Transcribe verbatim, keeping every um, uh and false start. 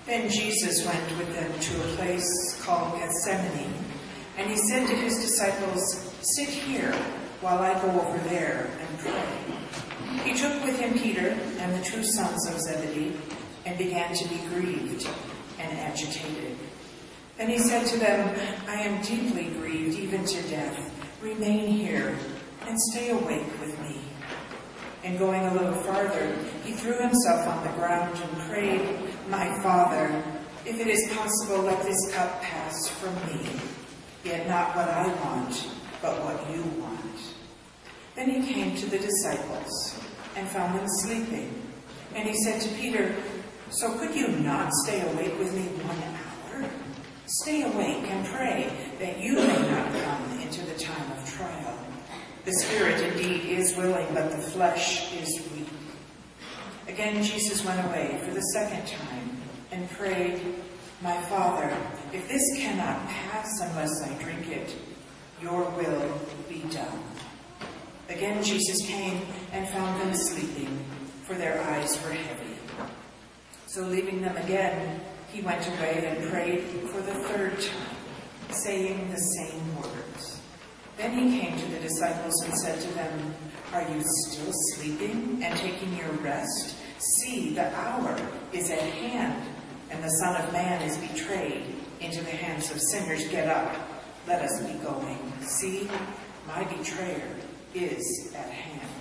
Then Jesus went with them to a place called Gethsemane, and he said to his disciples, "Sit here while I go over there and pray." He took with him Peter and the two sons of Zebedee and began to be grieved and agitated. Then he said to them, "I am deeply grieved, even to death. Remain here and stay awake with me." And going a little farther, he threw himself on the ground and prayed, "My Father, if it is possible, let this cup pass from me. Yet not what I want, but what you want." Then he came to the disciples and found them sleeping. And he said to Peter, "So could you not stay awake with me one hour? Stay awake and pray that you may not come into the time of trial. The spirit indeed is willing, but the flesh is weak." Again Jesus went away for the second time and prayed, "My Father, if this cannot pass unless I drink it, your will be done." Again Jesus came and found them sleeping, for their eyes were heavy. So leaving them again, he went away and prayed for the third time, saying the same words. Then he came to the disciples and said to them, "Are you still sleeping and taking your rest? See, the hour is at hand, and the Son of Man is betrayed into the hands of sinners. Get up, let us be going. See, my betrayer is at hand."